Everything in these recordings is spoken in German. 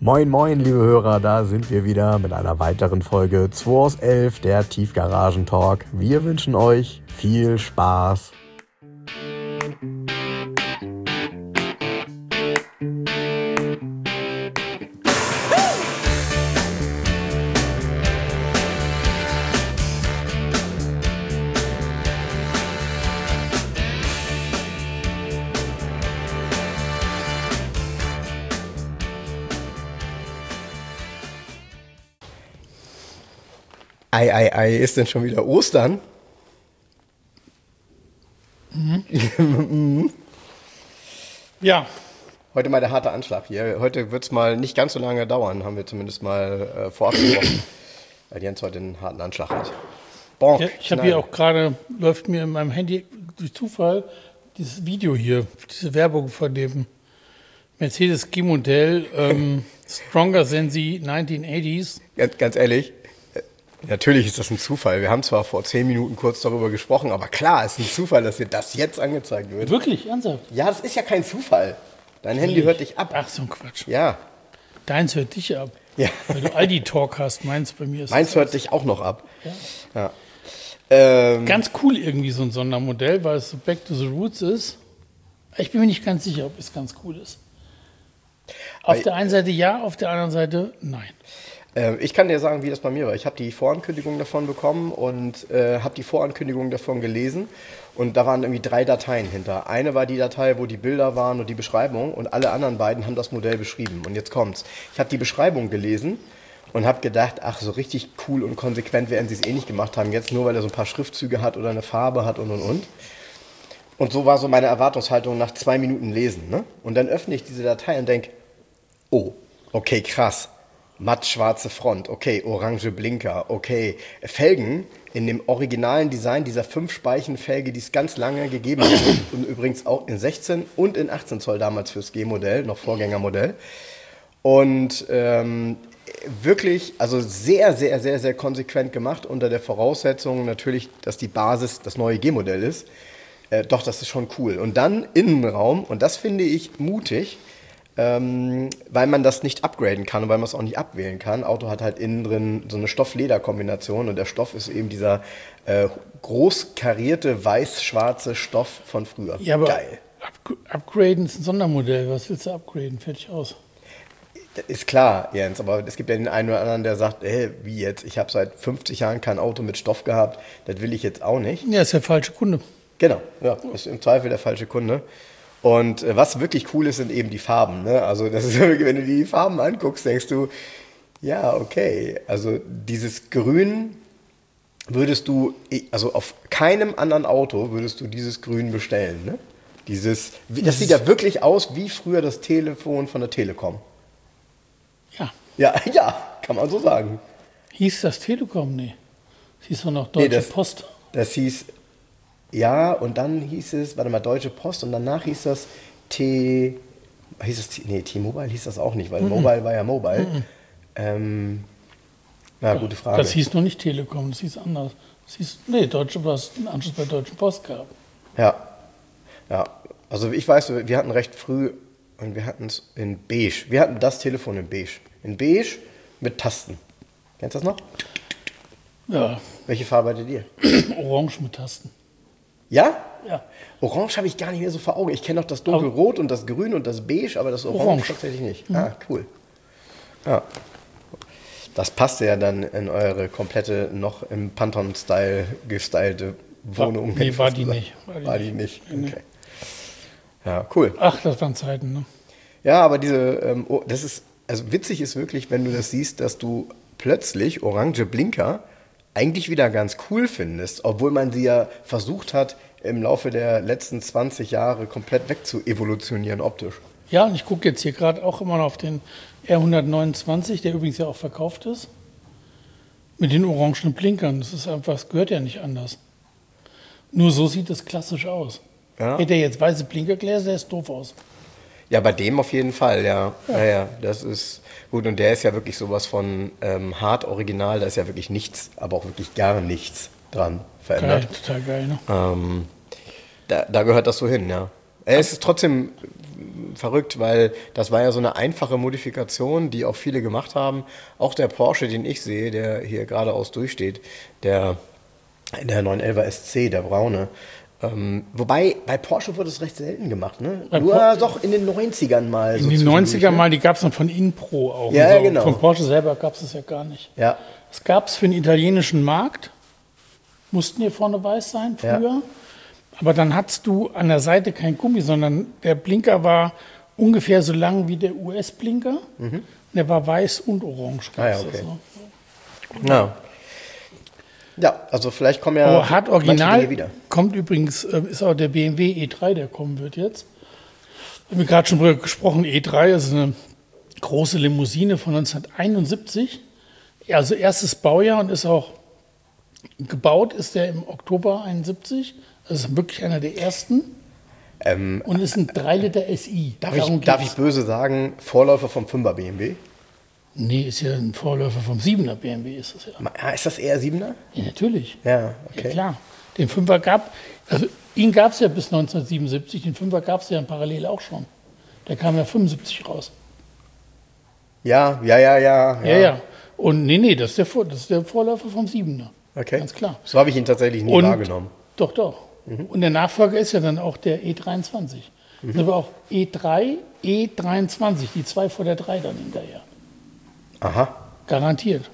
Moin moin liebe Hörer, da sind wir wieder mit einer weiteren Folge 2 aus 11, der Tiefgaragen-Talk. Wir wünschen euch viel Spaß. Ei, ist denn schon wieder Ostern? Ja. Heute mal der harte Anschlag hier. Heute wird es mal nicht ganz so lange dauern, haben wir zumindest mal vorab gesprochen, weil Jens heute einen harten Anschlag hat. Bonk, ja, ich habe hier auch gerade, läuft mir in meinem Handy durch Zufall dieses Video hier, diese Werbung von dem Mercedes G-Modell Stronger Than the 1980s. Ganz ehrlich, natürlich ist das ein Zufall. Wir haben zwar vor 10 Minuten kurz darüber gesprochen, aber klar, es ist ein Zufall, dass dir das jetzt angezeigt wird. Wirklich? Ernsthaft? Ja, das ist ja kein Zufall. Dein Handy hört dich ab. Ach, so ein Quatsch. Ja. Deins hört dich ab. Ja. Weil du Aldi-Talk hast. Meins bei mir ist Meins hört dich auch noch ab. Ja. Ja. Ganz cool irgendwie so ein Sondermodell, weil es so Back to the Roots ist. Ich bin mir nicht ganz sicher, ob es ganz cool ist. Auf der einen Seite ja, auf der anderen Seite nein. Ich kann dir sagen, wie das bei mir war. Ich habe die Vorankündigung davon bekommen und habe die Vorankündigung davon gelesen. Und da waren irgendwie 3 Dateien hinter. Eine war die Datei, wo die Bilder waren und die Beschreibung. Und alle anderen beiden haben das Modell beschrieben. Und jetzt kommt's. Ich habe die Beschreibung gelesen und habe gedacht, ach, so richtig cool und konsequent werden sie es eh nicht gemacht haben. Jetzt nur, weil er so ein paar Schriftzüge hat oder eine Farbe hat und. Und so war so meine Erwartungshaltung nach 2 Minuten Lesen. Ne? Und dann öffne ich diese Datei und denke, oh, okay, krass. Matt-schwarze Front, okay, orange Blinker, okay. Felgen in dem originalen Design dieser 5-Speichen-Felge, die es ganz lange gegeben hat. Und übrigens auch in 16 und in 18 Zoll damals fürs G-Modell, noch Vorgängermodell. Und wirklich, also sehr, sehr, sehr, sehr konsequent gemacht, unter der Voraussetzung natürlich, dass die Basis das neue G-Modell ist. Doch, das ist schon cool. Und dann Innenraum, und das finde ich mutig, weil man das nicht upgraden kann und weil man es auch nicht abwählen kann. Auto hat halt innen drin so eine Stoff-Leder-Kombination und der Stoff ist eben dieser groß karierte, weiß-schwarze Stoff von früher. Ja, aber geil. Upgraden ist ein Sondermodell. Was willst du upgraden? Fertig aus. Das ist klar, Jens, aber es gibt ja den einen oder anderen, der sagt, wie jetzt? Ich habe seit 50 Jahren kein Auto mit Stoff gehabt, das will ich jetzt auch nicht. Ja, ist der falsche Kunde. Genau, ja, ist im Zweifel der falsche Kunde. Und was wirklich cool ist, sind eben die Farben. Ne? Also das ist wirklich, wenn du dir die Farben anguckst, denkst du, ja, okay. Also dieses Grün würdest du, also auf keinem anderen Auto würdest du dieses Grün bestellen. Ne? Das sieht ja wirklich aus wie früher das Telefon von der Telekom. Ja. Ja, kann man so sagen. Hieß das Telekom? Nee. Das hieß doch noch Deutsche Post. Das hieß... Ja, und dann hieß es, Deutsche Post und danach hieß das T-Mobile hieß das auch nicht, weil Mobile war ja Mobile. Gute Frage. Das hieß noch nicht Telekom, das hieß anders. Das hieß, Deutsche Post, einen Anschluss bei Deutschen Post gehabt. Ja, also ich weiß, wir hatten recht früh, und wir hatten es in beige. Wir hatten das Telefon in beige. In beige mit Tasten. Kennst du das noch? Ja. Welche Farbe hattet ihr? Orange mit Tasten. Ja? Ja. Orange habe ich gar nicht mehr so vor Augen. Ich kenne noch das Dunkelrot und das Grün und das Beige, aber das Orange tatsächlich nicht. Ah, cool. Ja. Das passte ja dann in eure komplette, noch im Pantone-Style gestylte Wohnung. Nee, war die nicht. War die nicht? Okay. Ja, cool. Ach, das waren Zeiten, ne? Ja, aber das ist, also witzig ist wirklich, wenn du das siehst, dass du plötzlich orange Blinker eigentlich wieder ganz cool findest, obwohl man sie ja versucht hat, im Laufe der letzten 20 Jahre komplett wegzuevolutionieren optisch. Ja, und ich gucke jetzt hier gerade auch immer noch auf den R129, der übrigens ja auch verkauft ist, mit den orangen Blinkern. Das ist einfach, das gehört ja nicht anders. Nur so sieht es klassisch aus. Ja. Hätte er jetzt weiße Blinkergläser, der ist doof aus. Ja, bei dem auf jeden Fall, ja. Ja, das ist gut. Und der ist ja wirklich sowas von hart original. Da ist ja wirklich nichts, aber auch wirklich gar nichts dran verändert. Geil, total geil, ne? Da gehört das so hin, ja. Es ist trotzdem verrückt, weil das war ja so eine einfache Modifikation, die auch viele gemacht haben. Auch der Porsche, den ich sehe, der hier geradeaus durchsteht, der 911er SC, der braune. Wobei, bei Porsche wurde es recht selten gemacht, ne? Nur doch in den 90ern mal. In den 90ern mal, die gab es dann von Inpro auch. Ja, so. genau. Von Porsche selber gab es das ja gar nicht. Ja. Es gab es für den italienischen Markt, mussten hier vorne weiß sein früher. Ja. Aber dann hattest du an der Seite kein Gummi, sondern der Blinker war ungefähr so lang wie der US-Blinker. Mhm. Der war weiß und orange. Ja, okay. Ja. Ja, also vielleicht kommen ja aber Hard Original wieder. Kommt übrigens, ist auch der BMW E3, der kommen wird jetzt. Wir haben gerade schon drüber gesprochen, E3 ist eine große Limousine von 1971. Also erstes Baujahr und ist auch gebaut, ist der im Oktober 71. Das ist wirklich einer der ersten. Und ist ein 3-Liter SI. Darf ich böse sagen, Vorläufer vom 5er BMW? Nee, ist ja ein Vorläufer vom 7er BMW, ist das ja. Ist das eher 7er? Ja, natürlich. Ja, okay. Ja, klar. Den 5er ihn gab es ja bis 1977, den 5er gab es ja parallel auch schon. Der kam ja 75 raus. Ja. Und nee, das ist der Vorläufer vom 7er. Okay. Ganz klar. So habe ich ihn tatsächlich nie wahrgenommen. Doch. Mhm. Und der Nachfolger ist ja dann auch der E23. Das war auch E3, E23, die 2 vor der 3 dann hinterher. Aha. Garantiert.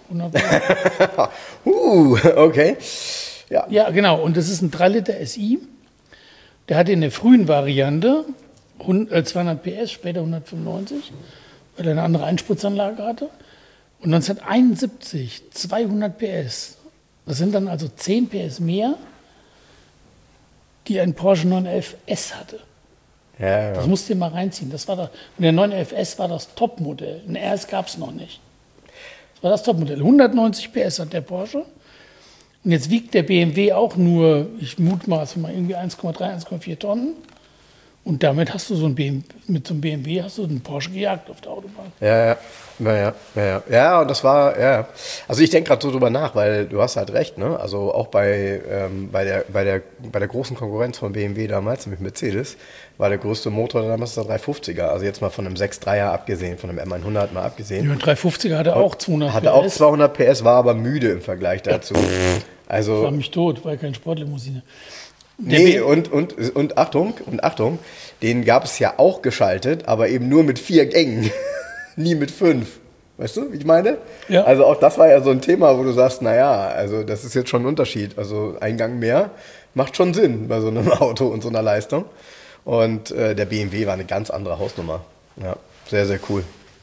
Okay. Ja, genau. Und das ist ein 3-Liter SI. Der hatte in der frühen Variante 200 PS, später 195, weil er eine andere Einspritzanlage hatte. Und 1971 200 PS. Das sind dann also 10 PS mehr, die ein Porsche 911 S hatte. Ja. Das musst du dir mal reinziehen. Und der 911 S war das Topmodell. Ein RS gab es noch nicht. Das war das Topmodell. 190 PS hat der Porsche. Und jetzt wiegt der BMW auch nur, ich mutmaße mal, irgendwie 1,3, 1,4 Tonnen. Und damit hast du mit so einem BMW hast du einen Porsche gejagt auf der Autobahn. Ja, und das war. Also ich denke gerade so drüber nach, weil du hast halt recht, ne? Also auch bei der großen Konkurrenz von BMW damals, nämlich Mercedes, war der größte Motor damals der 350er. Also jetzt mal von einem 6.3er abgesehen, von einem M100 mal abgesehen. Ja, 350er hatte auch 200 PS. Hatte auch 200 PS, war aber müde im Vergleich dazu. Also war mich tot, war keine Sportlimousine. Und Achtung, den gab es ja auch geschaltet, aber eben nur mit 4 Gängen, nie mit 5. Weißt du, wie ich meine? Ja. Also auch das war ja so ein Thema, wo du sagst, naja, also das ist jetzt schon ein Unterschied. Also ein Gang mehr macht schon Sinn bei so einem Auto und so einer Leistung. Und der BMW war eine ganz andere Hausnummer. Ja, sehr, sehr cool.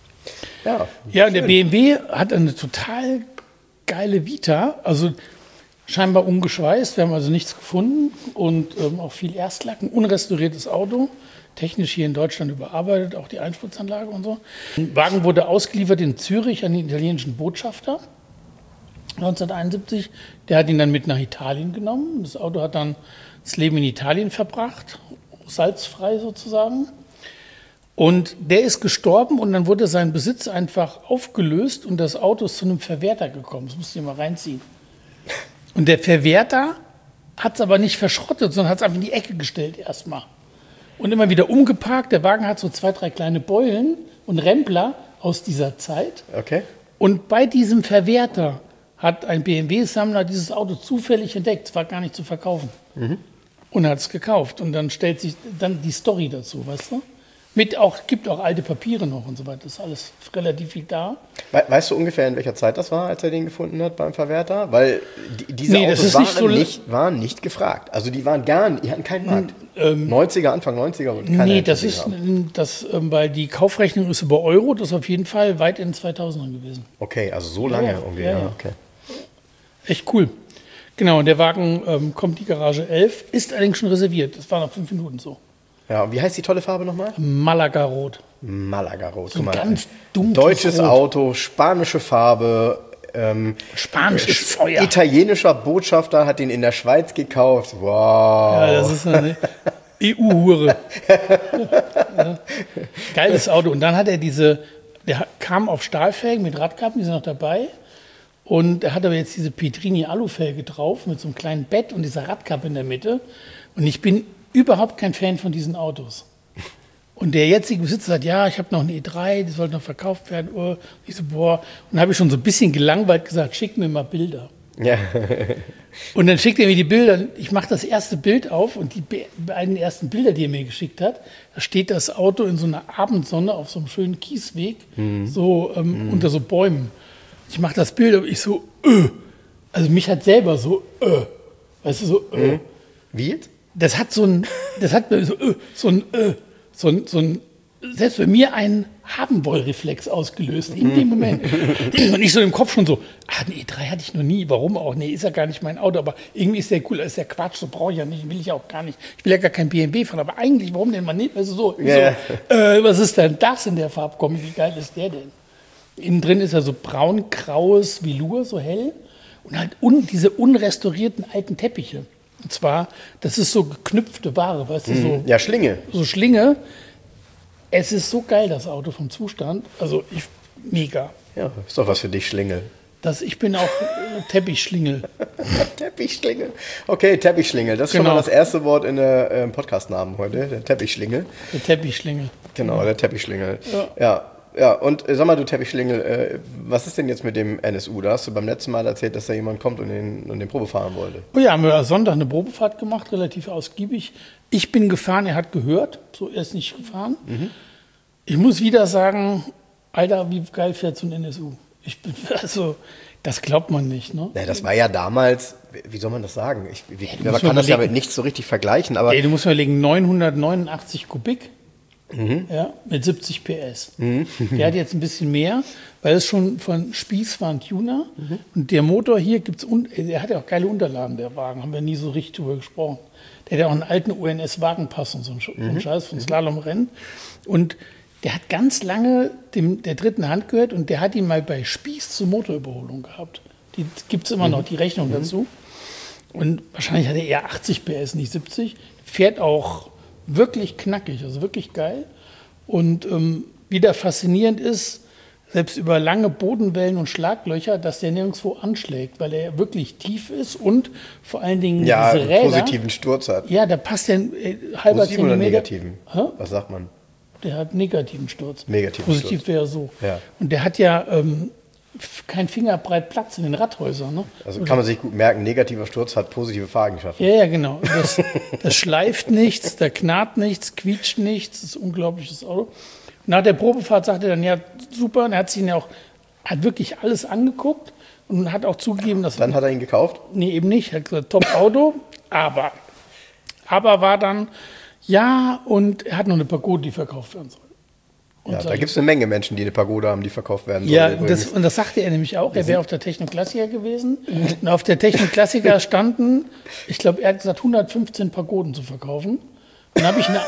Ja, der BMW hat eine total geile Vita, also scheinbar ungeschweißt, wir haben also nichts gefunden und auch viel Erstlacken, unrestauriertes Auto, technisch hier in Deutschland überarbeitet, auch die Einspritzanlage und so. Der Wagen wurde ausgeliefert in Zürich an den italienischen Botschafter 1971. Der hat ihn dann mit nach Italien genommen. Das Auto hat dann das Leben in Italien verbracht, salzfrei sozusagen. Und der ist gestorben und dann wurde sein Besitz einfach aufgelöst und das Auto ist zu einem Verwerter gekommen. Das musst du dir mal reinziehen. Und der Verwerter hat es aber nicht verschrottet, sondern hat es einfach in die Ecke gestellt erstmal. Und immer wieder umgeparkt. Der Wagen hat so 2, 3 kleine Beulen und Rempler aus dieser Zeit. Okay. Und bei diesem Verwerter hat ein BMW-Sammler dieses Auto zufällig entdeckt. Es war gar nicht zu verkaufen. Mhm. Und hat es gekauft. Und dann stellt sich dann die Story dazu, weißt du? Gibt auch alte Papiere noch und so weiter. Das ist alles relativ viel da. Weißt du ungefähr, in welcher Zeit das war, als er den gefunden hat beim Verwerter? Weil diese Autos waren nicht gefragt. Also die hatten keinen Markt. 90er, Anfang 90er und keiner. Nee, weil die Kaufrechnung ist über Euro. Das ist auf jeden Fall weit in den 2000ern gewesen. Okay, also so lange irgendwie. Ja. Okay. Echt cool. Genau, und der Wagen kommt die Garage 11, ist allerdings schon reserviert. Das war nach 5 Minuten so. Ja, wie heißt die tolle Farbe nochmal? Malaga-Rot. Malaga-Rot. So ein ganz dunkles deutsches Rot. Auto, spanische Farbe. Spanisches Feuer. Italienischer Botschafter hat ihn in der Schweiz gekauft. Wow. Ja, das ist eine EU-Hure. Ja. Geiles Auto. Und dann hat er der kam auf Stahlfelgen mit Radkappen, die sind noch dabei. Und er hat aber jetzt diese Petrini-Alufelge drauf mit so einem kleinen Bett und dieser Radkappe in der Mitte. Und ich bin überhaupt kein Fan von diesen Autos. Und der jetzige Besitzer sagt, ja, ich habe noch eine E3, die sollte noch verkauft werden. Oh. Ich so, boah. Und dann habe ich schon so ein bisschen gelangweilt gesagt, schick mir mal Bilder. Ja. Und dann schickt er mir die Bilder. Ich mache das erste Bild auf und die beiden ersten Bilder, die er mir geschickt hat, da steht das Auto in so einer Abendsonne auf so einem schönen Kiesweg, so unter so Bäumen. Ich mache das Bild und ich so, Also mich hat selber so, weißt du, so, Wie jetzt? Das hat selbst bei mir einen Haben-Woll-Reflex ausgelöst in dem Moment. Und ich so im Kopf schon so, eine E3 hatte ich noch nie, warum auch? Nee, ist ja gar nicht mein Auto, aber irgendwie ist der cool, ist der Quatsch, so brauche ich ja nicht, will ich auch gar nicht. Ich will ja gar kein BMW fahren, aber eigentlich, warum denn mal nicht? Also so, was ist denn das in der Farbkombi, wie geil ist der denn? Innen drin ist er so braun-graues Velour, so hell und halt diese unrestaurierten alten Teppiche. Und zwar, das ist so geknüpfte Ware, weißt du, so. Ja, Schlinge. So Schlinge. Es ist so geil, das Auto vom Zustand. Also, mega. Ja, ist doch was für dich, Schlingel. Ich bin auch Teppichschlingel. Teppichschlingel. Okay, Teppichschlingel. Das ist schon mal das erste Wort in der Podcast-Namen heute, der Teppichschlingel. Der Teppichschlingel. Genau, der Teppichschlingel. Ja, und sag mal, du Teppichschlingel, was ist denn jetzt mit dem NSU? Da hast du beim letzten Mal erzählt, dass da jemand kommt und den Probe fahren wollte. Oh ja, haben wir Sonntag eine Probefahrt gemacht, relativ ausgiebig. Ich bin gefahren, er hat gehört, so er ist nicht gefahren. Ich muss wieder sagen, Alter, wie geil fährt so ein NSU? Das glaubt man nicht. Ne? Ja, das war ja damals, wie soll man das sagen? Man kann das ja mit nichts so richtig vergleichen. Aber du musst mal überlegen, 989 Kubik. Ja, mit 70 PS. Der hat jetzt ein bisschen mehr, weil es schon von Spieß war ein Tuner. Und der Motor hier der hat ja auch geile Unterlagen, der Wagen, haben wir nie so richtig drüber gesprochen. Der hat ja auch einen alten UNS-Wagenpass und so einen Scheiß von Slalomrennen. Und der hat ganz lange der dritten Hand gehört und der hat ihn mal bei Spieß zur Motorüberholung gehabt. Die gibt es immer noch, die Rechnung dazu. Und wahrscheinlich hat er eher 80 PS, nicht 70. Fährt auch wirklich knackig, also wirklich geil. Und wieder faszinierend ist, selbst über lange Bodenwellen und Schlaglöcher, dass der nirgendwo anschlägt, weil er wirklich tief ist und vor allen Dingen diese Räder. Positiven Sturz hat. Ja, da passt der halber Positiven oder negativen? Hä? Was sagt man? Der hat negativen Sturz. Positiv Sturz. Wäre so. Ja. Und der hat ja kein Fingerbreit Platz in den Radhäusern. Ne? Also kann man sich gut merken, negativer Sturz hat positive Fahreigenschaften. Ja, genau. Das schleift nichts, da knarrt nichts, quietscht nichts. Das ist ein unglaubliches Auto. Nach der Probefahrt sagte er dann, ja, super. Und er hat sich ihn hat wirklich alles angeguckt und hat auch zugegeben, dass... Dann hat er ihn gekauft? Nee, eben nicht. Er hat gesagt, top Auto, aber war dann, ja, und er hat noch eine Pagode, die verkauft werden soll. Ja, da gibt es eine Menge Menschen, die eine Pagode haben, die verkauft werden sollen. Ja, und das sagte er nämlich auch. Er wäre auf der Techno-Klassiker gewesen. Und auf der Techno-Klassiker standen, ich glaube, er hat gesagt, 115 Pagoden zu verkaufen. Dann habe ich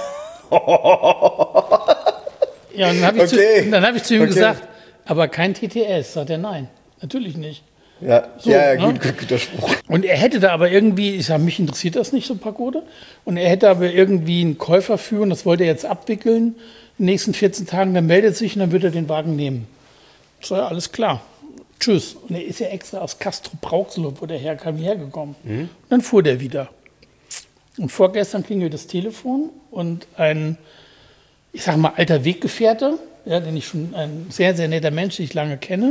dann habe ich zu ihm gesagt, aber kein TTS. Sagt er, nein, natürlich nicht. Ja, so, guter Spruch. Und er hätte da aber irgendwie, ich sage, mich interessiert das nicht, so Pagode. Und er hätte aber irgendwie einen Käufer führen, das wollte er jetzt abwickeln. In den nächsten 14 Tagen, dann meldet sich und dann wird er den Wagen nehmen. So, ja, alles klar. Tschüss. Und er ist ja extra aus Castrop-Rauxel, wo der herkam, hierher gekommen. Und dann fuhr der wieder. Und vorgestern klingelt das Telefon und ein, ich sag mal, alter Weggefährte, ja, den ich schon, ein sehr, sehr netter Mensch, den ich lange kenne,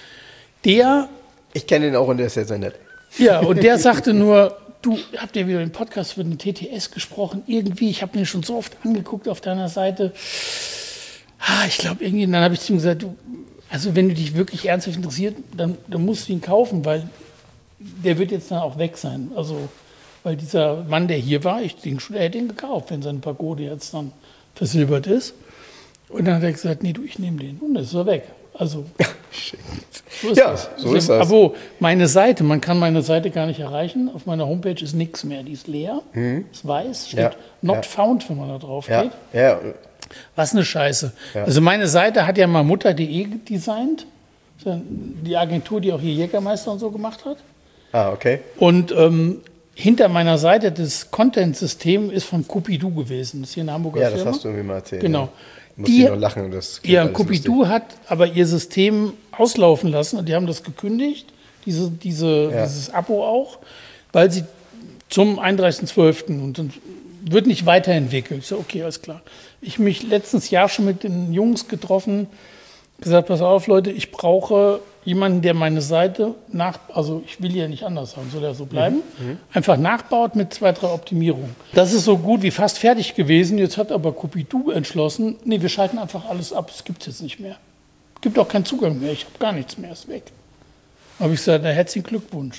ich kenne ihn auch und der ist sehr, sehr nett. Ja, und der sagte nur, du, habt ja wieder im Podcast über den TTS gesprochen, irgendwie, ich habe mir schon so oft angeguckt auf deiner Seite. Ich glaube irgendwie, dann habe ich zu ihm gesagt, also wenn du dich wirklich ernsthaft interessiert, dann musst du ihn kaufen, weil der wird jetzt dann auch weg sein. Also, weil dieser Mann, der hier war, ich denke schon, er hätte ihn gekauft, wenn seine Pagode jetzt dann versilbert ist. Und dann hat er gesagt, nee, du, ich nehme den. Und dann ist er weg. Also, so ist das. So ist das. Aber meine Seite, man kann meine Seite gar nicht erreichen. Auf meiner Homepage ist nichts mehr. Die ist leer, ist weiß, steht not found, wenn man da drauf geht. Ja. Was eine Scheiße. Ja. Also meine Seite hat ja mal mutter.de designt. Die Agentur, die auch hier Jägermeister und so gemacht hat. Okay. Und hinter meiner Seite, das Content-System ist von Cupidu gewesen. Das ist hier in Hamburger Firma. Ja, das hast du irgendwie mal erzählt. Genau. Ja. Muss ich nur lachen. Ja, Cupidu hat aber ihr System auslaufen lassen und die haben das gekündigt, dieses Abo auch, weil sie zum 31.12. und dann wird nicht weiterentwickelt. Ich so, okay, alles klar. Ich mich letztes Jahr schon mit den Jungs getroffen, gesagt, pass auf, Leute, ich brauche jemanden, der meine Seite also ich will ja nicht anders haben, soll ja so bleiben, einfach nachbaut mit 2, 3 Optimierungen. Das ist so gut wie fast fertig gewesen. Jetzt hat aber Copidu entschlossen, nee, wir schalten einfach alles ab, es gibt es jetzt nicht mehr. Es gibt auch keinen Zugang mehr, ich habe gar nichts mehr, ist weg. Da habe ich gesagt, na, herzlichen Glückwunsch.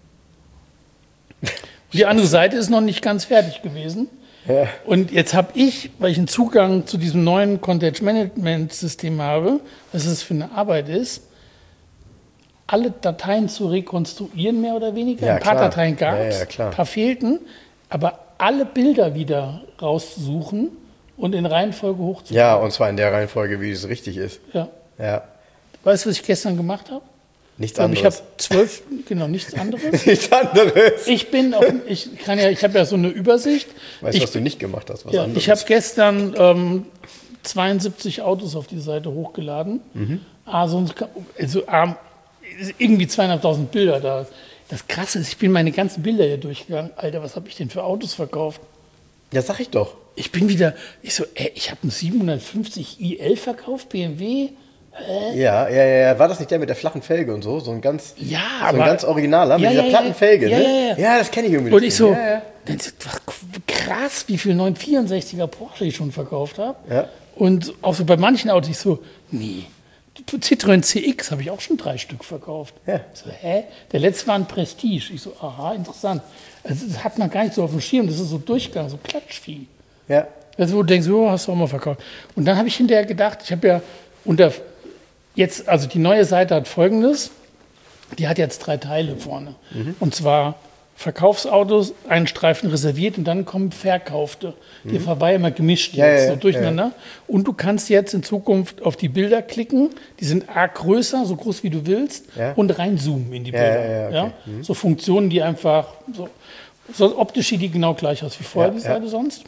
Die andere Seite ist noch nicht ganz fertig gewesen. Ja. Und jetzt habe ich, weil ich einen Zugang zu diesem neuen Content-Management-System habe, was es für eine Arbeit ist, alle Dateien zu rekonstruieren, mehr oder weniger. Ein paar Dateien gab es, ein paar fehlten, aber alle Bilder wieder rauszusuchen und in Reihenfolge hochzuladen. Ja, und zwar in der Reihenfolge, wie es richtig ist. Ja. Ja. Weißt du, was ich gestern gemacht habe? Nichts anderes. Ich habe 12, genau, nichts anderes. Nichts anderes. Ich habe ja so eine Übersicht. Weißt du, was du nicht gemacht hast? Was anderes. Ich habe gestern 72 Autos auf die Seite hochgeladen. Also irgendwie 2.500 Bilder da. Das Krasse ist, ich bin meine ganzen Bilder hier durchgegangen. Alter, was habe ich denn für Autos verkauft? Ja, sag ich doch. Ich habe einen 750 i11 verkauft, BMW. Ja. War das nicht der mit der flachen Felge und so? So ein ganz originaler mit dieser platten Felge, ne? Ja, das kenne ich irgendwie. Und ich so, das ist krass, wie viel 964er Porsche ich schon verkauft habe. Ja. Und auch so bei manchen Autos, ich so, nee. Citroën CX habe ich auch schon 3 Stück verkauft. Ja. Ich so, der letzte war ein Prestige. Ich so, aha, interessant. Also, das hat man gar nicht so auf dem Schirm. Das ist so Durchgang, so Klatschvieh. Ja. Also, wo du denkst, hast du auch mal verkauft. Und dann habe ich hinterher gedacht, ich habe ja also die neue Seite hat Folgendes. Die hat jetzt 3 Teile vorne. Und zwar Verkaufsautos, einen Streifen reserviert und dann kommen Verkaufte. Die war immer gemischt so durcheinander. Ja. Und du kannst jetzt in Zukunft auf die Bilder klicken. Die sind arg größer, so groß wie du willst, und reinzoomen in die Bilder. Okay. So Funktionen, die einfach, so optisch sieht die genau gleich aus wie vorher, die Seite sonst.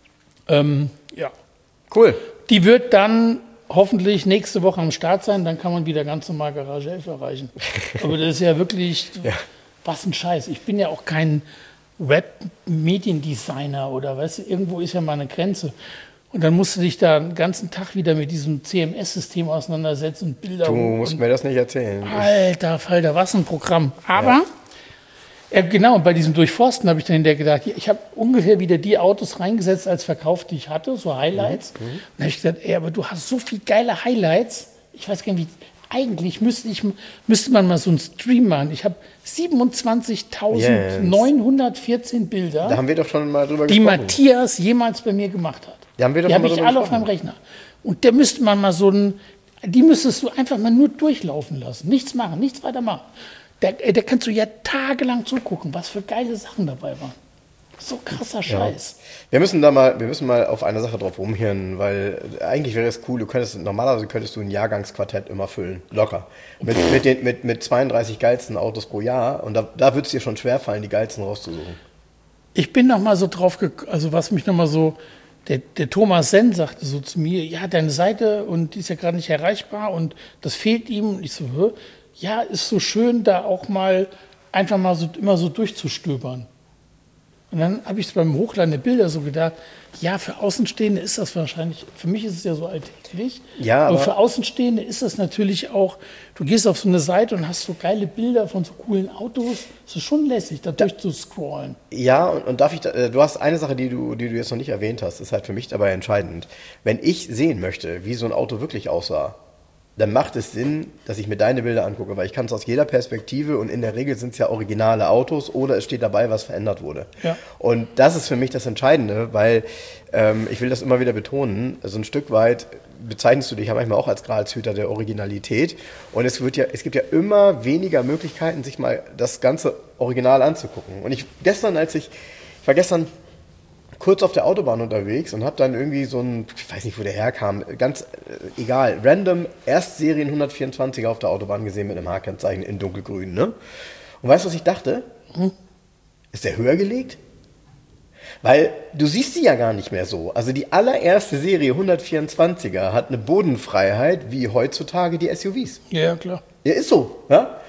Cool. Die wird dann hoffentlich nächste Woche am Start sein, dann kann man wieder ganz normal Garage 11 erreichen. Aber das ist ja wirklich... Was ein Scheiß. Ich bin ja auch kein Web-Mediendesigner oder weißt du, irgendwo ist ja mal eine Grenze. Und dann musst du dich da den ganzen Tag wieder mit diesem CMS-System auseinandersetzen und Bilder. Du musst mir das nicht erzählen. Alter Falter, was ein Programm. Aber, genau, bei diesem Durchforsten habe ich dann hinterher gedacht, ich habe ungefähr wieder die Autos reingesetzt als Verkauf, die ich hatte, so Highlights. Und dann habe ich gesagt, aber du hast so viele geile Highlights. Ich weiß gar nicht, eigentlich müsste man mal so einen Stream machen. Ich habe 27.914 Bilder, da haben wir doch schon mal drüber die Matthias jemals bei mir gemacht hat. Die habe ich alle auf meinem Rechner. Und der müsste man mal die müsstest du einfach mal nur durchlaufen lassen. Nichts machen, nichts weiter machen. Da kannst du ja tagelang zugucken, was für geile Sachen dabei waren. So krasser Scheiß. Wir müssen mal auf eine Sache drauf rumhirnen, weil eigentlich wäre es cool, normalerweise könntest du ein Jahrgangsquartett immer füllen, locker. Mit 32 geilsten Autos pro Jahr und da würde es dir schon schwerfallen, die geilsten rauszusuchen. Ich bin noch mal so drauf gekommen, also was mich noch mal so, der Thomas Senn sagte so zu mir, ja, deine Seite und die ist ja gerade nicht erreichbar und das fehlt ihm. Und ich so, ja, ist so schön, da auch mal einfach mal so immer so durchzustöbern. Und dann habe ich beim Hochladen der Bilder so gedacht, ja, für Außenstehende ist das wahrscheinlich, für mich ist es ja so alltäglich, aber für Außenstehende ist das natürlich auch, du gehst auf so eine Seite und hast so geile Bilder von so coolen Autos, es ist schon lässig, da durchzuscrollen. Ja, und du hast eine Sache, die du jetzt noch nicht erwähnt hast, ist halt für mich dabei entscheidend. Wenn ich sehen möchte, wie so ein Auto wirklich aussah, dann macht es Sinn, dass ich mir deine Bilder angucke, weil ich kann es aus jeder Perspektive und in der Regel sind es ja originale Autos oder es steht dabei, was verändert wurde. Ja. Und das ist für mich das Entscheidende, weil ich will das immer wieder betonen, so ein Stück weit bezeichnest du dich ja manchmal auch als Gralshüter der Originalität und es gibt ja immer weniger Möglichkeiten, sich mal das ganze Original anzugucken. Und ich war gestern kurz auf der Autobahn unterwegs und habe dann irgendwie so ein, ich weiß nicht, wo der herkam, ganz egal, random Erstserien 124er auf der Autobahn gesehen mit einem H-Kennzeichen in dunkelgrün, ne? Und weißt du, was ich dachte? Ist der höher gelegt? Weil du siehst sie ja gar nicht mehr so. Also die allererste Serie 124er hat eine Bodenfreiheit wie heutzutage die SUVs. Ja, klar. Ja, ist so. Ja?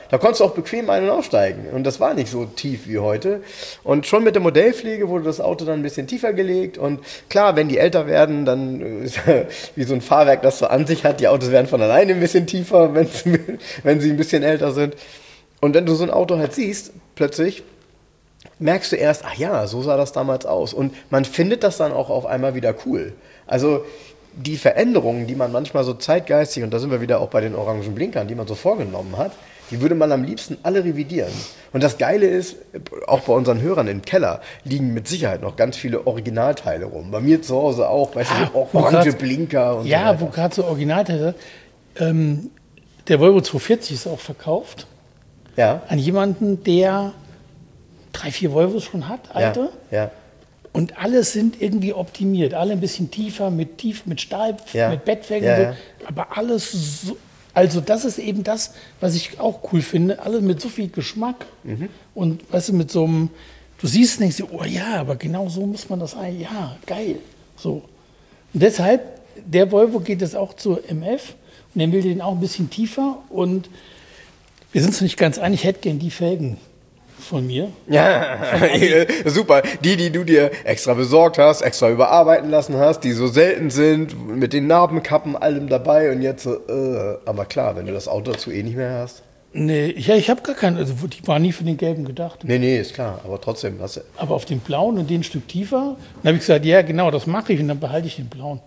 Da konntest du auch bequem ein- und aussteigen. Und das war nicht so tief wie heute. Und schon mit der Modellpflege wurde das Auto dann ein bisschen tiefer gelegt. Und klar, wenn die älter werden, dann wie so ein Fahrwerk, das so an sich hat. Die Autos werden von alleine ein bisschen tiefer, wenn sie ein bisschen älter sind. Und wenn du so ein Auto halt siehst, plötzlich merkst du erst, ach ja, so sah das damals aus. Und man findet das dann auch auf einmal wieder cool. Also die Veränderungen, die man manchmal so zeitgeistig, und da sind wir wieder auch bei den orangen Blinkern, die man so vorgenommen hat, die würde man am liebsten alle revidieren. Und das Geile ist, auch bei unseren Hörern im Keller liegen mit Sicherheit noch ganz viele Originalteile rum. Bei mir zu Hause auch, weißt du, auch orange Blinker und so ja, weiter. wo gerade so Originalteile, der Volvo 240 ist auch verkauft Ja, an jemanden, der 3, 4 Volvos schon hat, alte. ja. Und alle sind irgendwie optimiert. Alle ein bisschen tiefer, mit Stahl, Ja. mit Bettwägen. Ja, so. ja. Aber alles so. Also, das ist eben das, was ich auch cool finde. Alles mit so viel Geschmack. Und weißt du, mit so einem. Du siehst nicht so, oh ja, aber genau so muss man das eigentlich. Ja, geil. So. Und deshalb, der Volvo geht jetzt auch zur MF. Und der will den auch ein bisschen tiefer. Und wir sind uns nicht ganz einig, ich hätte gern die Felgen von mir. Ja, super. Die du dir extra besorgt hast, extra überarbeiten lassen hast, die so selten sind, mit den Narbenkappen, allem dabei und jetzt so, aber klar, wenn du das Auto dazu eh nicht mehr hast. Nee, ich habe gar keinen, also die war nie für den gelben gedacht. Nee, ist klar, aber trotzdem, hast du. Aber auf den blauen und den ein Stück tiefer, dann habe ich gesagt, ja genau, das mache ich und dann behalte ich den blauen.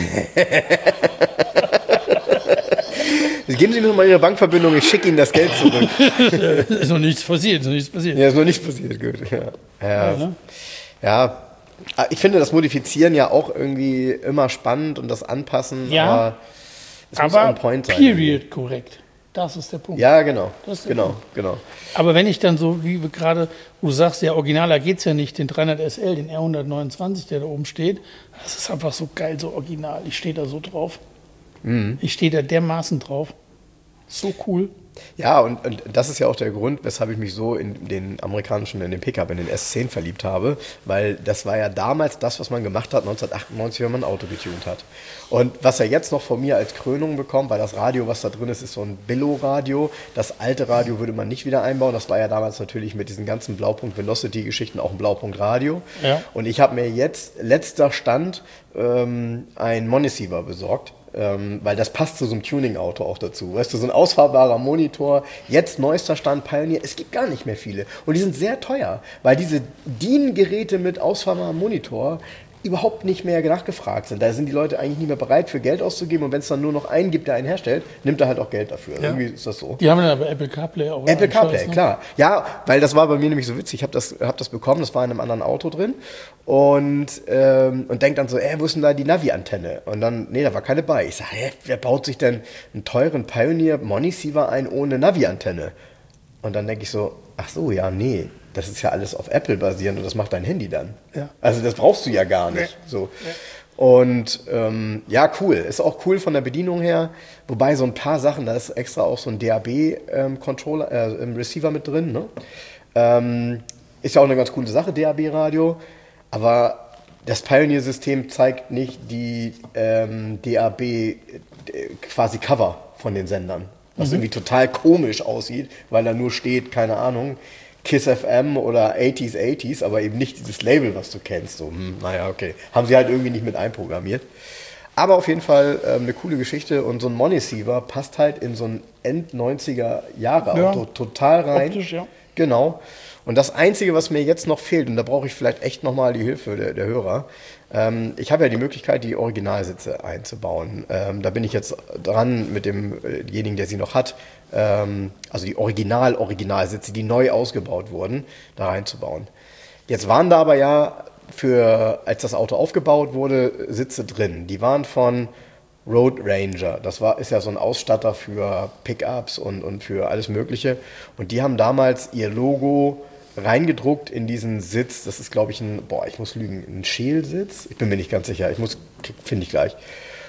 Geben Sie mir mal Ihre Bankverbindung, ich schicke Ihnen das Geld zurück. Ist noch nichts passiert, Ja, ist noch nichts passiert, gut. Ja. ne? Ja, ich finde das Modifizieren ja auch irgendwie immer spannend und das Anpassen, Ja, aber es muss aber on point sein. period korrekt. Das ist der Punkt. Ja, genau. Das ist der Genau. Aber wenn ich dann so, wie wir gerade, wo du sagst, ja, originaler geht es ja nicht, den 300 SL, den R129, der da oben steht, das ist einfach so geil, so original. Ich stehe da so drauf. Ich stehe da dermaßen drauf. So cool. Ja, und das ist ja auch der Grund, weshalb ich mich so in den Pickup, in den S10 verliebt habe, weil das war ja damals das, was man gemacht hat 1998, wenn man ein Auto getunt hat. Und was er jetzt noch von mir als Krönung bekommt, weil das Radio, was da drin ist, ist so ein Billo-Radio. Das alte Radio würde man nicht wieder einbauen. Das war ja damals natürlich mit diesen ganzen Blaupunkt-Velocity-Geschichten auch ein Blaupunkt-Radio. Ja. Und ich habe mir jetzt, letzter Stand, ein Moniceiver besorgt. Weil das passt zu so einem Tuning-Auto auch dazu. Weißt du, so ein ausfahrbarer Monitor, jetzt neuester Stand Pioneer, es gibt gar nicht mehr viele. Und die sind sehr teuer, weil diese DIN-Geräte mit ausfahrbarem Monitor überhaupt nicht mehr nachgefragt sind. Da sind die Leute eigentlich nicht mehr bereit, für Geld auszugeben. Und wenn es dann nur noch einen gibt, der einen herstellt, nimmt er halt auch Geld dafür. Ja. Irgendwie ist das so. Die haben dann aber Apple CarPlay auch. Apple CarPlay, Scheiß, ne? klar. Ja, weil das war bei mir nämlich so witzig. Ich habe das bekommen, das war in einem anderen Auto drin. Und denkt dann so, wo ist denn da die Navi-Antenne? Und dann, nee, da war keine bei. Ich sage, wer baut sich denn einen teuren Pioneer Moniceiver ein ohne Navi-Antenne? Und dann denke ich so, ach so, ja, nee, das ist ja alles auf Apple basierend und das macht dein Handy dann. Ja. Also das brauchst du ja gar nicht. Nee. So. Und ja, cool. Ist auch cool von der Bedienung her. Wobei so ein paar Sachen, da ist extra auch so ein DAB-Controller, Receiver mit drin. Ne? Ist ja auch eine ganz coole Sache, DAB-Radio. Aber das Pioneer-System zeigt nicht die DAB quasi Cover von den Sendern. Was irgendwie total komisch aussieht, weil da nur steht, keine Ahnung, Kiss FM oder 80s, aber eben nicht dieses Label, was du kennst. So, naja, okay. Haben sie halt irgendwie nicht mit einprogrammiert. Aber auf jeden Fall eine coole Geschichte und so ein Moniceiver passt halt in so ein End-90er-Jahre-Auto total rein. Optisch, ja. Genau. Und das Einzige, was mir jetzt noch fehlt, und da brauche ich vielleicht echt nochmal die Hilfe der Hörer, ich habe ja die Möglichkeit, die Originalsitze einzubauen. Da bin ich jetzt dran mit demjenigen, der sie noch hat, also die Originalsitze, die neu ausgebaut wurden, da reinzubauen. Jetzt waren da aber ja, als das Auto aufgebaut wurde, Sitze drin. Die waren von Road Ranger. Ist ja so ein Ausstatter für Pickups und für alles Mögliche. Und die haben damals ihr Logo reingedruckt in diesen Sitz. Das ist, glaube ich, ich muss lügen, ein Schälsitz? Ich bin mir nicht ganz sicher. Finde ich gleich.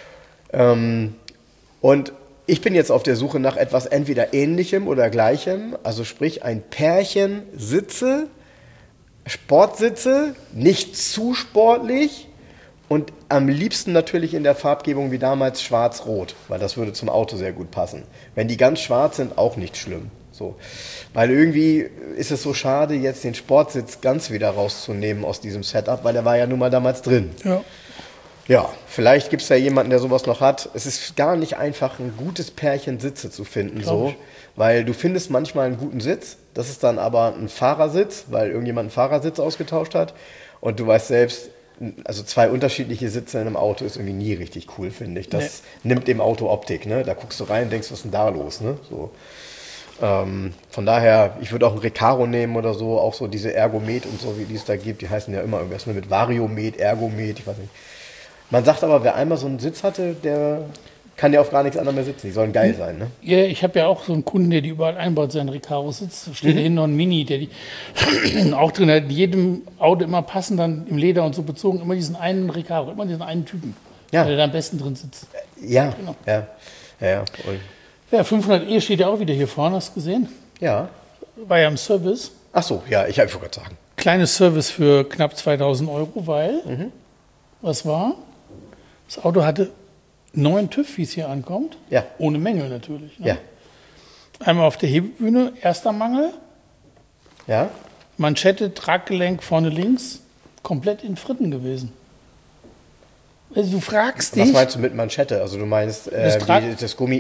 Und ich bin jetzt auf der Suche nach etwas entweder Ähnlichem oder Gleichem. Also sprich ein Pärchen Sitze, Sportsitze, nicht zu sportlich und am liebsten natürlich in der Farbgebung wie damals schwarz-rot, weil das würde zum Auto sehr gut passen. Wenn die ganz schwarz sind, auch nicht schlimm. So. Weil irgendwie ist es so schade, jetzt den Sportsitz ganz wieder rauszunehmen aus diesem Setup, weil der war ja nun mal damals drin. Ja. Ja, vielleicht gibt es ja jemanden, der sowas noch hat. Es ist gar nicht einfach, ein gutes Pärchen Sitze zu finden, so, weil du findest manchmal einen guten Sitz, das ist dann aber ein Fahrersitz, weil irgendjemand einen Fahrersitz ausgetauscht hat und du weißt selbst, also 2 unterschiedliche Sitze in einem Auto ist irgendwie nie richtig cool, finde ich. Das nimmt dem Auto Optik, ne? Da guckst du rein und denkst, was ist denn da los, ne? So. Von daher, ich würde auch ein Recaro nehmen oder so, auch so diese Ergomet und so, wie die es da gibt, die heißen ja immer irgendwas mit Variomet, Ergomet, ich weiß nicht. Man sagt aber, wer einmal so einen Sitz hatte, der kann ja auf gar nichts anderem mehr sitzen. Die sollen geil sein, ne? Ja, ich habe ja auch so einen Kunden, der die überall einbaut, seinen Recaro-Sitz. Da steht da hinten noch ein Mini, der die auch drin hat. In jedem Auto immer passend, dann im Leder und so bezogen, immer diesen einen Recaro, immer diesen einen Typen, der da am besten drin sitzt. Ja, genau. Ja. Und ja, 500e steht ja auch wieder hier vorne, hast du gesehen? ja. War ja im Service. Ach so, ja, ich wollte gerade sagen. Kleines Service für knapp 2.000 €, weil, was war? Das Auto hatte 9 TÜV, wie es hier ankommt. Ja. Ohne Mängel natürlich. Ne? Ja. Einmal auf der Hebebühne, erster Mangel. Ja? Manschette, Traggelenk vorne links, komplett in Fritten gewesen. Also du fragst dich... Was meinst du mit Manschette? Also du meinst das Gummi,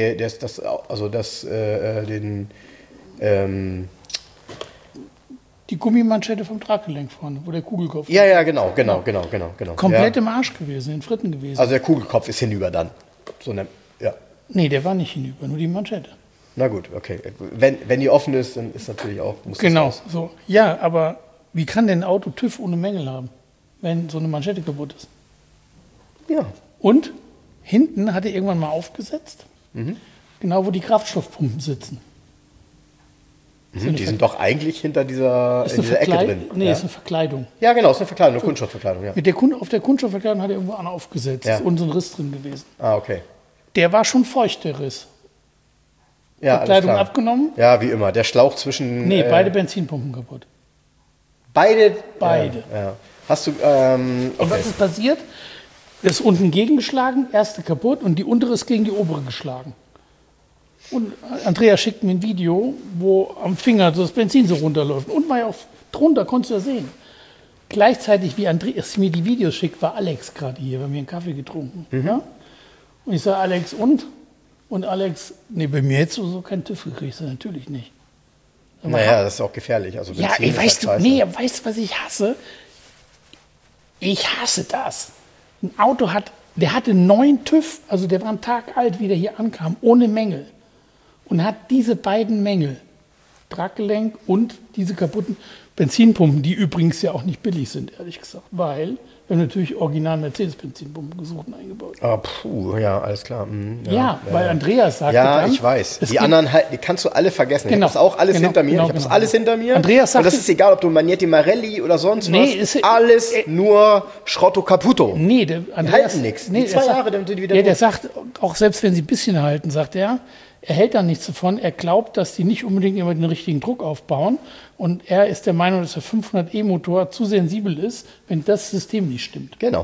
die Gummimanschette vom Traggelenk vorne, wo der Kugelkopf... Ja, genau. Komplett ja. im Arsch gewesen, in Fritten gewesen. Also der Kugelkopf ist hinüber dann. So eine, ja. Nee, der war nicht hinüber, nur die Manschette. Na gut, okay. Wenn die offen ist, dann ist natürlich auch... Genau, so. Ja, aber wie kann denn ein Auto TÜV ohne Mängel haben, wenn so eine Manschette kaputt ist? Ja. Und hinten hat er irgendwann mal aufgesetzt, genau wo die Kraftstoffpumpen sitzen. Die sind doch eigentlich hinter dieser Ecke drin. Nee, ja. ist eine Verkleidung. Ja, genau, ist eine Verkleidung, eine Kunststoffverkleidung. Ja. Auf der Kunststoffverkleidung hat er irgendwo einer aufgesetzt. Ja. Ist unten so ein Riss drin gewesen. Ah, okay. Der war schon feucht, der Riss. Ja, Verkleidung abgenommen. Ja, wie immer. Der Schlauch zwischen... Nee, beide Benzinpumpen kaputt. Beide? Beide. Ja. Hast du... Und was ist passiert? Der ist unten gegengeschlagen, erste kaputt und die untere ist gegen die obere geschlagen. Und Andrea schickt mir ein Video, wo am Finger das Benzin so runterläuft. Und war ja auch drunter, konntest du ja sehen. Gleichzeitig, wie Andreas mir die Videos schickt, war Alex gerade hier, bei mir einen Kaffee getrunken. Ja? Und ich sage, Alex, und? Und Alex, nee, bei mir hättest du so keinen TÜV gekriegt. Natürlich nicht. Aber naja, das ist auch gefährlich. Also ja, Benzin weißt halt du, weißt du, was ich hasse? Ich hasse das. Ein Auto der hatte 9 TÜV, also der war einen Tag alt, wie der hier ankam, ohne Mängel. Und hat diese beiden Mängel, Traggelenk und diese kaputten Benzinpumpen, die übrigens ja auch nicht billig sind, ehrlich gesagt, weil wir haben natürlich original Mercedes-Benzinpumpen gesucht und eingebaut. Ja, alles klar. Weil Andreas sagte ja, dann... ich weiß. Die anderen halt, die kannst du alle vergessen. Genau, ich habe das auch alles hinter mir. Ich habe das alles hinter mir. Andreas sagte, und das ist egal, ob du Manietti Marelli oder sonst was. Ist alles nur Schrotto Caputo. Nee, die halten nichts. Nee, 2 Jahre, dann sind die wieder der sagt, auch selbst wenn sie ein bisschen halten, sagt er hält da nichts davon. Er glaubt, dass die nicht unbedingt immer den richtigen Druck aufbauen. Und er ist der Meinung, dass der 500e-Motor zu sensibel ist, wenn das System nicht stimmt. Genau.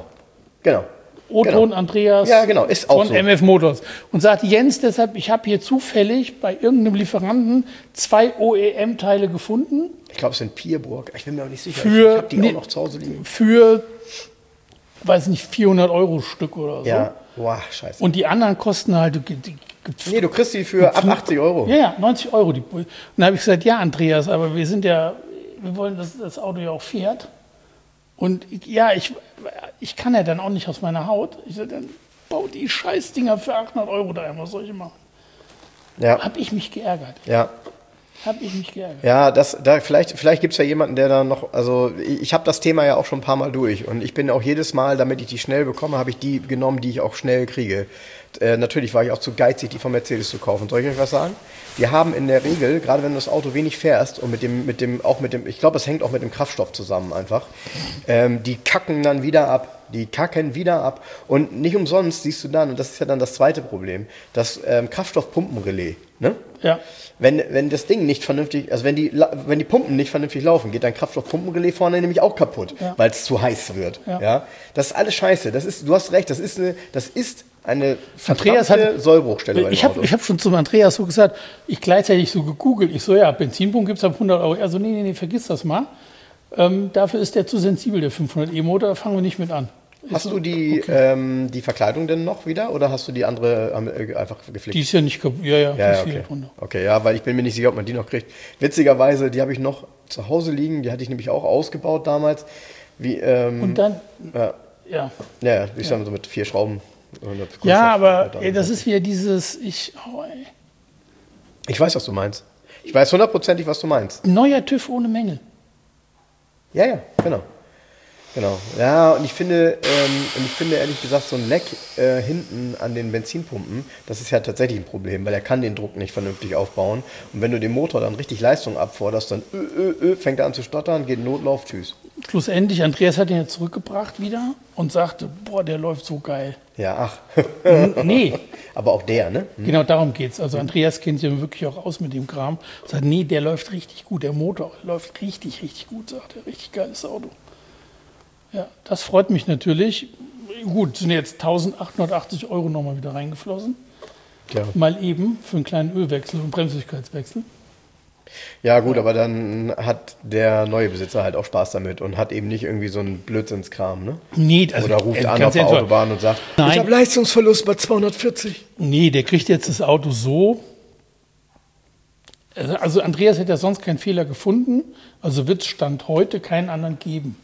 O-Ton Andreas ist auch von so. MF Motors. Und sagt, Jens, deshalb, ich habe hier zufällig bei irgendeinem Lieferanten 2 OEM-Teile gefunden. Ich glaube, es sind Pierburg. Ich bin mir auch nicht sicher. Ich habe die auch noch zu Hause liegen. Für, weiß nicht, 400 € Stück oder so. Ja, boah, scheiße. Und die anderen kosten halt... Nee, du kriegst die für ab 80 €. Ja, 90 €. Und dann habe ich gesagt, ja, Andreas, aber wir wollen, dass das Auto ja auch fährt. Und ja, ich kann ja dann auch nicht aus meiner Haut. Ich sage, dann bau die Scheißdinger für 800 € daheim. Was soll ich machen? Ja. Habe ich mich geärgert. Ja. Ja, vielleicht gibt es ja jemanden, der dann noch, also ich habe das Thema ja auch schon ein paar Mal durch und ich bin auch jedes Mal, damit ich die schnell bekomme, habe ich die genommen, die ich auch schnell kriege. Natürlich war ich auch zu geizig, die von Mercedes zu kaufen. Soll ich euch was sagen? Die haben in der Regel, gerade wenn du das Auto wenig fährst und ich glaube, es hängt auch mit dem Kraftstoff zusammen einfach, die kacken dann wieder ab. Und nicht umsonst siehst du dann, und das ist ja dann das zweite Problem, das Kraftstoffpumpenrelais. Ne? Ja. Wenn das Ding nicht vernünftig, also wenn die Pumpen nicht vernünftig laufen, geht dein Kraftstoffpumpenrelais vorne nämlich auch kaputt, weil es zu heiß wird. Ja. Ja? Das ist alles scheiße. Du hast recht, das ist eine verdammte Sollbruchstelle bei dem Auto. Ich hab schon zum Andreas so gesagt, ich gleichzeitig so gegoogelt, ich so, ja, Benzinpump gibt es ab 100 Euro. Also nee, vergiss das mal. Dafür ist der zu sensibel, der 500e-Motor, da fangen wir nicht mit an. Hast du die Verkleidung denn noch wieder oder hast du die andere einfach gepflegt? Die ist ja nicht kaputt. Ja, okay. Okay, ja, weil ich bin mir nicht sicher, ob man die noch kriegt. Witzigerweise, die habe ich noch zu Hause liegen, die hatte ich nämlich auch ausgebaut damals. Und dann? Ja, ich sag mal so mit 4 Schrauben. Ja, aber das ist wieder dieses, ich weiß, was du meinst. Ich weiß 100%, was du meinst. Neuer TÜV ohne Mängel. Ja, genau. Ja, und ich finde ehrlich gesagt, so ein Leck hinten an den Benzinpumpen, das ist ja tatsächlich ein Problem, weil er kann den Druck nicht vernünftig aufbauen. Und wenn du dem Motor dann richtig Leistung abforderst, dann fängt er an zu stottern, geht in Notlauf, tschüss. Schlussendlich, Andreas hat ihn ja zurückgebracht wieder und sagte, boah, der läuft so geil. Ja, ach. Nee. Aber auch der, ne? Genau, darum geht's. Also Andreas kennt sich ja wirklich auch aus mit dem Kram. Sagt, nee, der läuft richtig gut. Der Motor läuft richtig, richtig gut, sagt er. Richtig geiles Auto. Ja, das freut mich natürlich. Gut, sind jetzt 1.880 Euro nochmal wieder reingeflossen. Ja. Mal eben für einen kleinen Ölwechsel und Bremsfähigkeitswechsel. Ja gut, aber dann hat der neue Besitzer halt auch Spaß damit und hat eben nicht irgendwie so einen Blödsinnskram, ne? Nee, also oder ruft an auf der Autobahn und sagt, nein, ich habe Leistungsverlust bei 240. Nee, der kriegt jetzt das Auto so. Also Andreas hätte ja sonst keinen Fehler gefunden, also wird es Stand heute keinen anderen geben.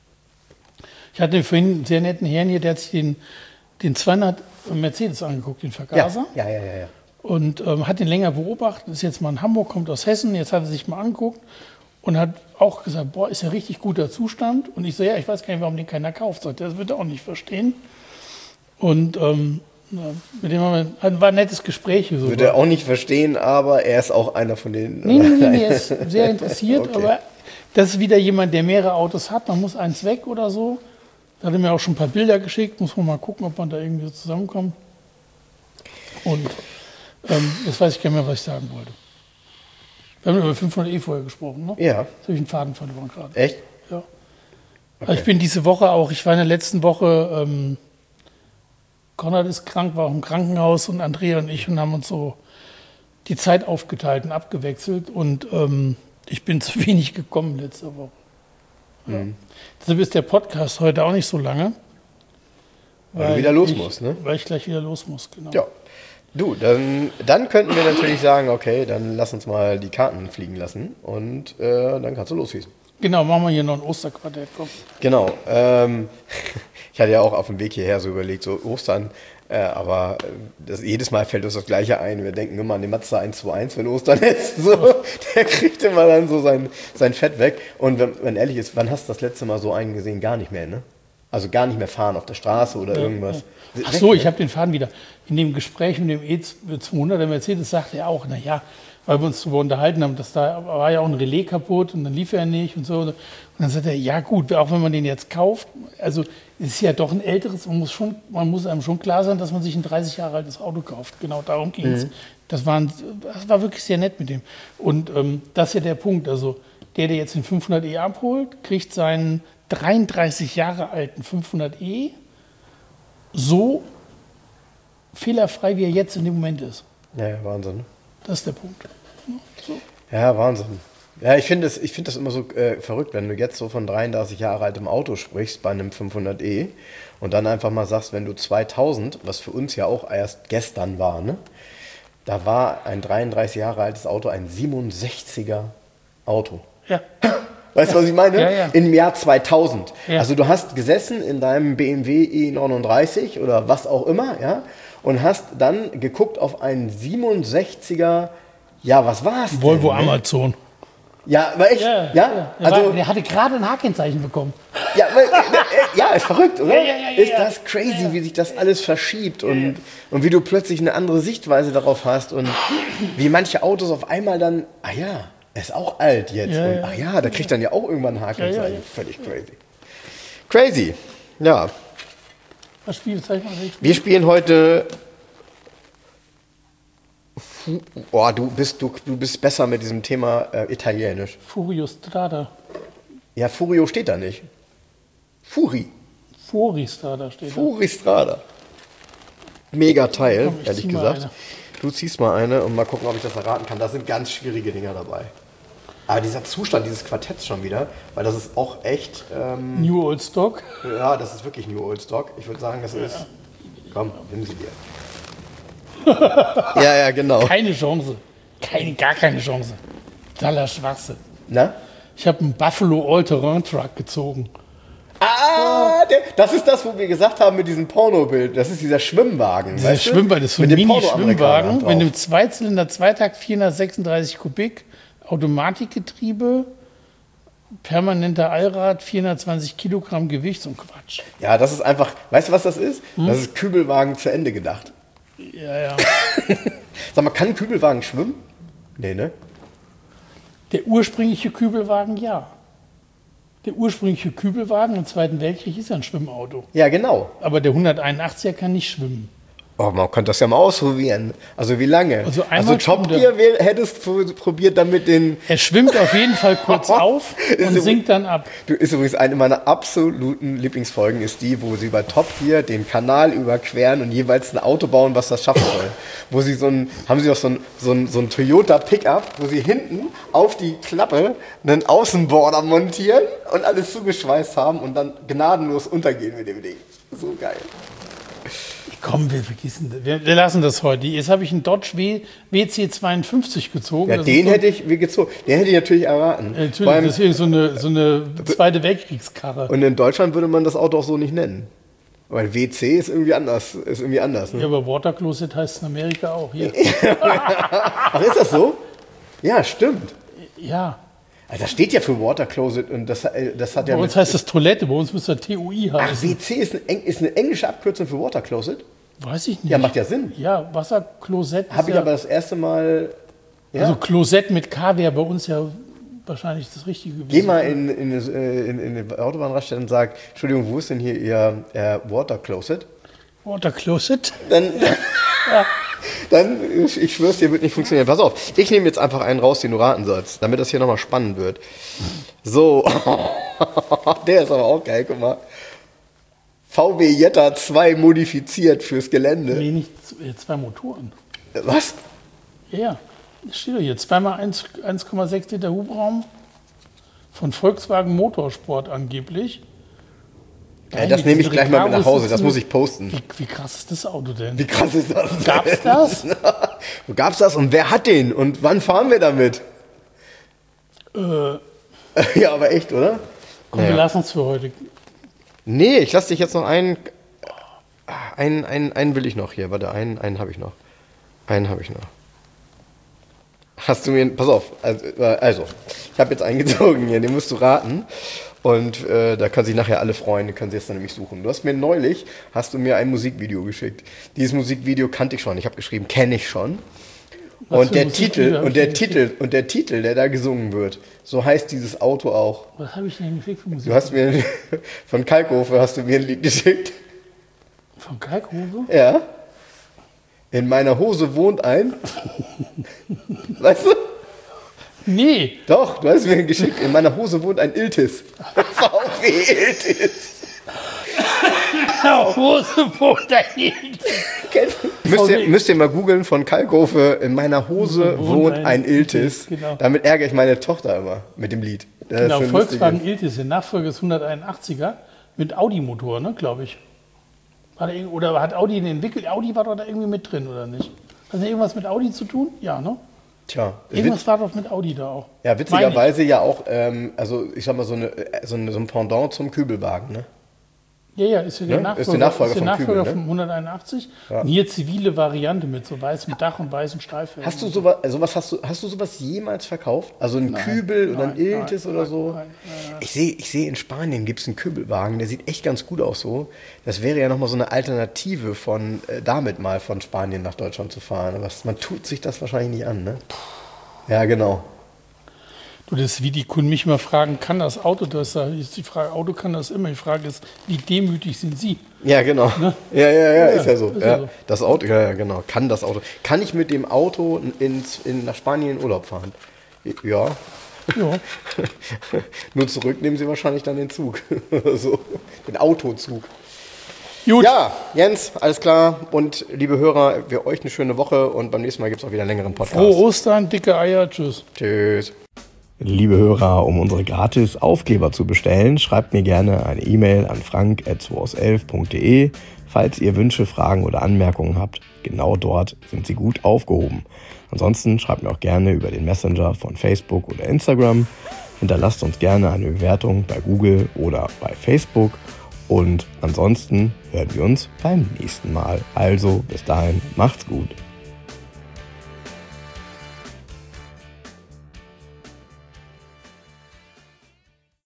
Ich hatte vorhin einen sehr netten Herrn hier, der hat sich den 200 Mercedes angeguckt, den Vergaser. Ja. Und hat den länger beobachtet, ist jetzt mal in Hamburg, kommt aus Hessen, jetzt hat er sich mal angeguckt und hat auch gesagt, boah, ist ja richtig guter Zustand. Und ich so, ja, ich weiß gar nicht, warum den keiner kauft. Das wird er auch nicht verstehen. Und mit dem war ein nettes Gespräch. So wird er auch nicht verstehen, aber er ist auch einer von denen. Nee, er ist sehr interessiert, okay. Aber das ist wieder jemand, der mehrere Autos hat, man muss eins weg oder so. Da hat er mir auch schon ein paar Bilder geschickt, muss man mal gucken, ob man da irgendwie so zusammenkommt. Und jetzt weiß ich gar nicht mehr, was ich sagen wollte. Wir haben über 500e vorher gesprochen, ne? Ja. Jetzt habe ich einen Faden verloren gerade. Echt? Ja. Okay. Also ich bin diese Woche auch, ich war in der letzten Woche, Konrad ist krank, war auch im Krankenhaus und Andrea und ich und haben uns so die Zeit aufgeteilt und abgewechselt und ich bin zu wenig gekommen letzte Woche. Ja. Deshalb ist der Podcast heute auch nicht so lange. Weil du wieder los musst, ne? Weil ich gleich wieder los muss, genau. Ja. Du, dann könnten wir natürlich sagen, okay, dann lass uns mal die Karten fliegen lassen und dann kannst du losschießen. Genau, machen wir hier noch ein Osterquartett. Komm. Genau. Ich hatte ja auch auf dem Weg hierher so überlegt, so Ostern, aber jedes Mal fällt uns das Gleiche ein. Wir denken immer an den Mazda 121, wenn Ostern ist. So, der kriegt immer dann so sein Fett weg. Und wenn ehrlich ist, wann hast du das letzte Mal so einen gesehen? Gar nicht mehr, ne? Also gar nicht mehr fahren auf der Straße oder irgendwas. Ja. Ach so, ich habe den Faden wieder. In dem Gespräch mit dem E200, der Mercedes, sagte er auch, naja, weil wir uns darüber unterhalten haben, dass da war ja auch ein Relais kaputt und dann lief er nicht und so. Und dann sagt er, ja gut, auch wenn man den jetzt kauft, also es ist ja doch ein älteres, man muss einem schon klar sein, dass man sich ein 30 Jahre altes Auto kauft. Genau darum ging es. Das war wirklich sehr nett mit dem. Und das ist ja der Punkt, also der jetzt den 500e abholt, kriegt seinen 33 Jahre alten 500e so fehlerfrei, wie er jetzt in dem Moment ist. Ja, Wahnsinn. Das ist der Punkt. So. Ja, Wahnsinn. Ja, ich finde das immer so verrückt, wenn du jetzt so von 33 Jahre altem Auto sprichst bei einem 500e und dann einfach mal sagst, wenn du 2000, was für uns ja auch erst gestern war, ne? Da war ein 33 Jahre altes Auto ein 67er Auto. Ja. Weißt du, was ich meine? Ja. Im Jahr 2000. Ja. Also du hast gesessen in deinem BMW E39 oder was auch immer, ja, und hast dann geguckt auf einen 67er, ja, was war's? Volvo denn, Amazon. Ja, aber echt? Ja. Also, der hatte gerade ein H-Kennzeichen bekommen. Ja, ist verrückt, oder? Ja. Ist das crazy, wie sich das alles verschiebt und wie du plötzlich eine andere Sichtweise darauf hast und wie manche Autos auf einmal dann, er ist auch alt jetzt. Ja. Da kriegt dann ja auch irgendwann ein Hakenzeichen. Ja. Völlig crazy. Crazy, ja. Was spielst du? Wir spielen heute... du bist besser mit diesem Thema Italienisch. Furio Strada. Ja, Furio steht da nicht. Fury Strada steht da. Furi Strada. mega Teil, Komm, ich ehrlich zieh mal gesagt. eine. Du ziehst mal eine und mal gucken, ob ich das erraten kann. Da sind ganz schwierige Dinger dabei. Aber dieser Zustand dieses Quartetts schon wieder, weil das ist auch echt... New Old Stock. ja, das ist wirklich New Old Stock. Ich würde sagen, das ist... Komm, nimm sie dir. ja, genau. Keine Chance. Gar keine Chance. Totaler Schwachsinn. Na? Ich habe einen Buffalo All-Terrain-Truck gezogen. Ah, das ist das, wo wir gesagt haben mit diesem Pornobild. Das ist dieser Schwimmwagen. Dieser weißt du? Schwimmwagen, das ist so ein Mit dem Mini-Schwimmwagen Pornoamerikaner mit drauf. einem Zweizylinder, Zweitakt, 436 Kubik, Automatikgetriebe, permanenter Allrad, 420 Kilogramm Gewicht, so ein Quatsch. Ja, das ist einfach, weißt du, was das ist? Das ist Kübelwagen zu Ende gedacht. Ja. Sag mal, kann ein Kübelwagen schwimmen? Nee, ne? Der ursprüngliche Kübelwagen, ja. Der ursprüngliche Kübelwagen im Zweiten Weltkrieg ist ja ein Schwimmauto. Ja, genau. Aber der 181er kann nicht schwimmen. Oh, man könnte das ja mal ausprobieren. Also wie lange? Also einmal Top schwimmt Gear hättest du probiert, damit den... Er schwimmt auf jeden Fall kurz auf und sinkt dann ab. Du, ist übrigens eine meiner absoluten Lieblingsfolgen, ist die, wo sie bei Top Gear den Kanal überqueren und jeweils ein Auto bauen, was das schaffen soll. Wo sie haben sie auch so ein Toyota Pickup, wo sie hinten auf die Klappe einen Außenborder montieren und alles zugeschweißt haben und dann gnadenlos untergehen mit dem Ding. So geil. Komm, wir vergessen das. Wir lassen das heute. Jetzt habe ich einen Dodge WC52 gezogen. Ja, Das den ist hätte ich gezogen. Den hätte ich natürlich erraten. natürlich, Vor allem- das ist so eine Zweite Weltkriegskarre. Und in Deutschland würde man das Auto auch so nicht nennen. Weil WC ist irgendwie anders. Ne? Ja, aber Watercloset heißt es in Amerika auch. Hier. Ach, ist das so? Ja, stimmt. Ja, Also das steht ja für Water Closet und das hat ja bei uns heißt das Toilette, bei uns müsste das TUI Ach, heißen. WC ist eine englische Abkürzung für Water Closet? Weiß ich nicht. Ja, macht ja Sinn. Ja, Wasserklosett. Habe ich aber das erste Mal... Ja. Also Klosett mit K wäre bei uns ja wahrscheinlich das Richtige gewesen. Geh mal in die Autobahnraststätte und sag, Entschuldigung, wo ist denn hier Ihr Water Closet? Watercloset? Dann, ich schwör's dir, wird nicht funktionieren. Pass auf, ich nehme jetzt einfach einen raus, den du raten sollst, damit das hier nochmal spannend wird. So, der ist aber auch geil, guck mal. VW Jetta 2 modifiziert fürs Gelände. Nee, nicht zwei Motoren. Was? Ja, das steht doch hier. 1,6 Liter Hubraum von Volkswagen Motorsport angeblich. Ja, das nehme ich gleich mal mit nach Hause, das muss ich posten. Wie krass ist das Auto denn? Wie krass ist das? Gab's das? Wo gab's das und wer hat den und wann fahren wir damit? Ja, aber echt, oder? Komm, wir lassen es für heute. Nee, ich lasse dich jetzt noch einen will ich noch hier. Warte, einen habe ich noch. Einen habe ich noch. Hast du mir, pass auf, also ich habe jetzt einen gezogen hier, den musst du raten. Und da können sich nachher alle freuen, die können sie jetzt dann nämlich suchen. Du hast mir neulich, ein Musikvideo geschickt. Dieses Musikvideo kannte ich schon. Ich habe geschrieben, kenne ich schon. Und der Titel, der da gesungen wird, so heißt dieses Auto auch. Was habe ich denn geschickt für Musik? Du hast mir von Kalkofe hast du mir ein Lied geschickt. Von Kalkofe? Ja. In meiner Hose wohnt ein. Weißt du? Nee. Doch, du hast mir geschickt. In meiner Hose wohnt ein Iltis. VW Iltis. Hose wohnt ein Iltis. Müsst ihr mal googeln von Kalkofe. In meiner Hose wohnt ein Iltis. Genau. Damit ärgere ich meine Tochter immer mit dem Lied. Das Genau, ist so Volkswagen lustig. Iltis, der Nachfolger des 181er mit Audi-Motor, ne, glaube ich. Oder hat Audi den entwickelt? Audi war doch da irgendwie mit drin, oder nicht? Hat das irgendwas mit Audi zu tun? Ja, ne? Tja, Irgendwas war doch mit Audi da auch. ja, witzigerweise ja auch, also ich sag mal, so ein Pendant zum Kübelwagen, ne? Ja, ist ja der Ne? Nachfolger, Ist der Nachfolger vom Kübel, ne? vom 181. Ja. Und hier zivile Variante mit so weißem Dach und weißen Streifen. Hast du sowas jemals verkauft? Also ein Kübel oder ein Iltis oder so? Nein. Ich sehe in Spanien gibt es einen Kübelwagen, der sieht echt ganz gut aus so. Das wäre ja nochmal so eine Alternative von damit mal von Spanien nach Deutschland zu fahren. Aber man tut sich das wahrscheinlich nicht an, ne? Ja, genau. Du, das ist wie die Kunden mich mal fragen, kann das Auto das? Da ist die Frage, Auto kann das immer. Die Frage ist, wie demütig sind Sie? Ja, genau. Ne? Ja, ist ja so. ist ja so. Das Auto, ja, genau. Kann das Auto. Kann ich mit dem Auto nach Spanien in Urlaub fahren? Ja. Ja. Nur zurück nehmen Sie wahrscheinlich dann den Zug. So. Den Autozug. Gut. Ja, Jens, alles klar. Und liebe Hörer, für euch eine schöne Woche und beim nächsten Mal gibt es auch wieder einen längeren Podcast. Frohe Ostern, dicke Eier, tschüss. Tschüss. Liebe Hörer, um unsere gratis Aufkleber zu bestellen, schreibt mir gerne eine E-Mail an frank@2aus11.de. Falls ihr Wünsche, Fragen oder Anmerkungen habt, genau dort sind sie gut aufgehoben. Ansonsten schreibt mir auch gerne über den Messenger von Facebook oder Instagram. Hinterlasst uns gerne eine Bewertung bei Google oder bei Facebook. Und ansonsten hören wir uns beim nächsten Mal. Also bis dahin, macht's gut.